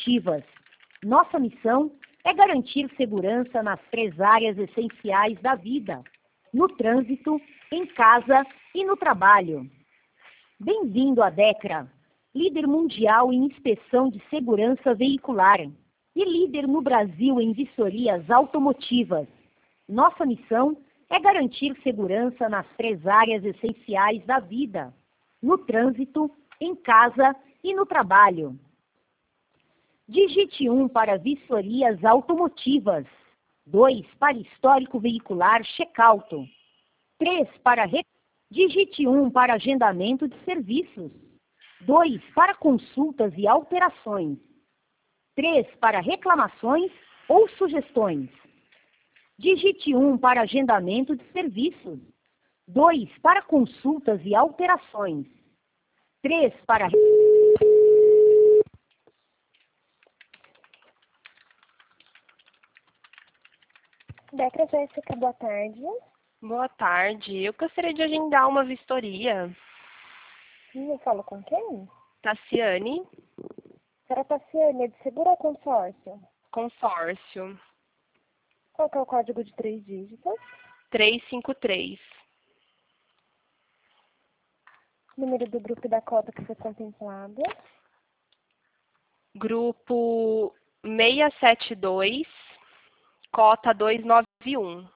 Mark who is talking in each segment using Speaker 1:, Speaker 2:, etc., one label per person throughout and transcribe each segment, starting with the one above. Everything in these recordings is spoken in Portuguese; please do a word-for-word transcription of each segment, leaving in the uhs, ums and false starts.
Speaker 1: automotivas. Nossa missão é garantir segurança nas três áreas essenciais da vida: no trânsito, em casa e no trabalho. Bem-vindo à Decra, líder mundial em inspeção de segurança veicular e líder no Brasil em vistorias automotivas. Nossa missão é garantir segurança nas três áreas essenciais da vida: no trânsito, em casa e no trabalho. Digite um para vistorias automotivas, dois para histórico veicular check-out, três para re... Digite um para agendamento de serviços, dois para consultas e alterações, três para reclamações ou sugestões. Digite um para agendamento de serviços, dois para consultas e alterações, três para...
Speaker 2: Decra Jéssica, boa tarde.
Speaker 3: Boa tarde. Eu gostaria de agendar uma vistoria.
Speaker 2: Sim, eu falo com quem?
Speaker 3: Tassiane.
Speaker 2: Senhora Tassiane, é de seguro ou consórcio?
Speaker 3: Consórcio.
Speaker 2: Qual que é o código de três dígitos?
Speaker 3: trezentos e cinquenta e três.
Speaker 2: Número do grupo e da cota que foi contemplado?
Speaker 3: Grupo seiscentos e setenta e dois, cota duzentos e noventa e um.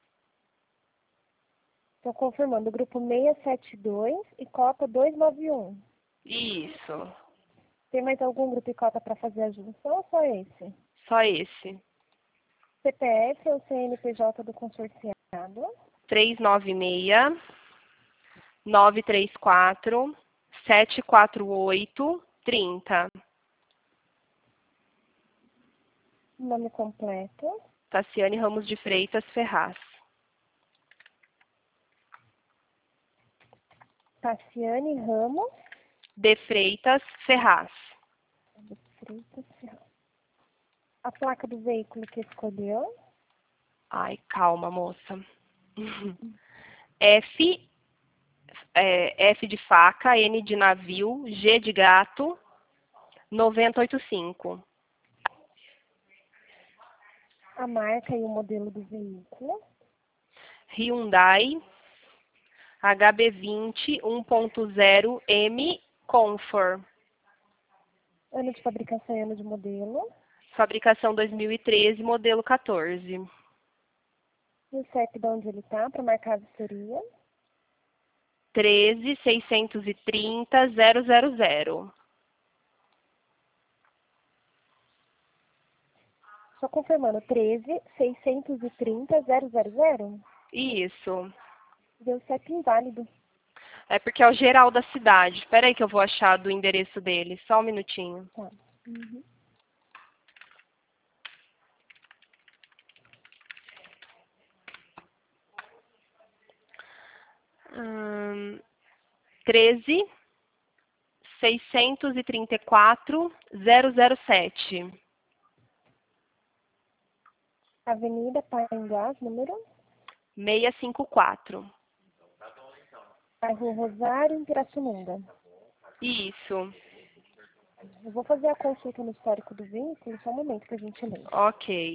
Speaker 2: Estou confirmando, o grupo seiscentos e setenta e dois e cota duzentos e noventa e um.
Speaker 3: Isso.
Speaker 2: Tem mais algum grupo e cota para fazer a junção ou só esse?
Speaker 3: Só esse.
Speaker 2: C P F ou C N P J do consorciado?
Speaker 3: trezentos e noventa e seis, novecentos e trinta e quatro, setecentos e quarenta e oito, trinta.
Speaker 2: Nome completo?
Speaker 3: Tassiane Ramos de Freitas Ferraz.
Speaker 2: Tassiane Ramos
Speaker 3: De Freitas Ferraz.
Speaker 2: de Freitas Ferraz. A placa do veículo que escolheu?
Speaker 3: Ai, calma, moça. F, é, F de faca, N de navio, G de gato, novecentos e oitenta e cinco.
Speaker 2: A marca e o modelo do veículo?
Speaker 3: Hyundai H B vinte um ponto zero M Comfort.
Speaker 2: Ano de fabricação e ano de modelo?
Speaker 3: Fabricação dois mil e treze, modelo quatorze.
Speaker 2: E o C E P de onde ele está para marcar a vistoria?
Speaker 3: treze seiscentos e trinta zero zero zero.
Speaker 2: Só confirmando, treze seiscentos e trinta zero zero zero?
Speaker 3: Isso.
Speaker 2: Deu C E P inválido.
Speaker 3: É porque é o geral da cidade. Espera aí que eu vou achar do endereço dele. Só um minutinho.
Speaker 2: Tá. Uhum.
Speaker 3: Hum, treze seiscentos e trinta e quatro zero zero sete.
Speaker 2: Avenida Painguás, número?
Speaker 3: seiscentos e cinquenta e quatro.
Speaker 2: Bairro Rosário, em Pirassununga.
Speaker 3: Isso.
Speaker 2: Eu vou fazer a consulta no histórico do veículo, só um momento, por gentileza.
Speaker 3: Ok.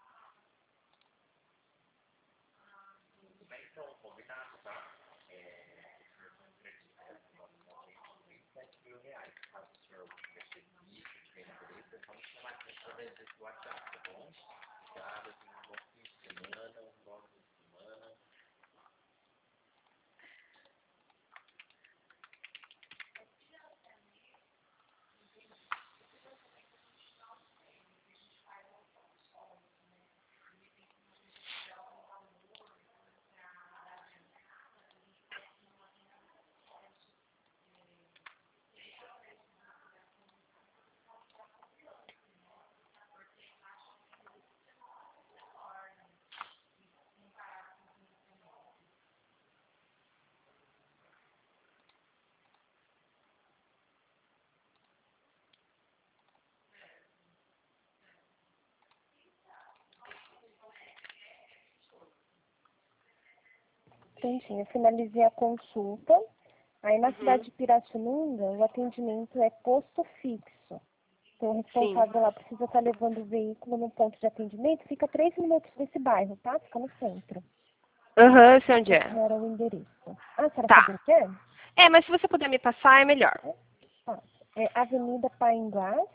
Speaker 2: Entendi, eu finalizei a consulta. Aí na
Speaker 3: Uhum.
Speaker 2: cidade de Pirassununga, o atendimento é posto fixo. Então, o responsável lá precisa estar levando o veículo no ponto de atendimento. Fica três minutos desse bairro, tá? Fica no centro.
Speaker 3: Aham, eu sei onde é.
Speaker 2: Era o endereço. Ah, a senhora
Speaker 3: Tá.
Speaker 2: sabe o que é?
Speaker 3: É, mas se você puder me passar, é melhor.
Speaker 2: Tá. É Avenida Painguás,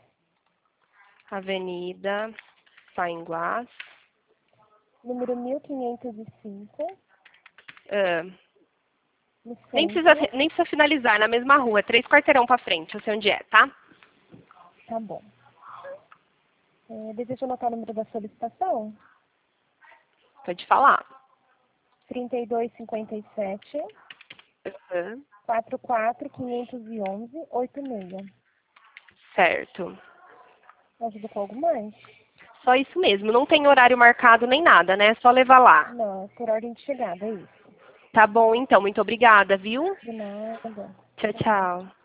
Speaker 3: Avenida Painguás.
Speaker 2: número mil quinhentos e cinco,
Speaker 3: Ah,
Speaker 2: no
Speaker 3: nem,
Speaker 2: centro.
Speaker 3: precisa, nem precisa finalizar, é na mesma rua. Três quarteirão pra frente, eu sei onde é, tá?
Speaker 2: Tá bom. É, deseja anotar o número da solicitação?
Speaker 3: Pode falar.
Speaker 2: trinta e dois, cinquenta e sete,
Speaker 3: Aham.
Speaker 2: quarenta e quatro, quinhentos e onze, oitenta e seis.
Speaker 3: Certo.
Speaker 2: Ajuda com algo mais?
Speaker 3: Só isso mesmo, não tem horário marcado nem nada, né? É só levar lá.
Speaker 2: Não, por ordem de chegada, é isso.
Speaker 3: Tá bom, então. Muito obrigada, viu?
Speaker 2: De nada.
Speaker 3: Tchau, tchau.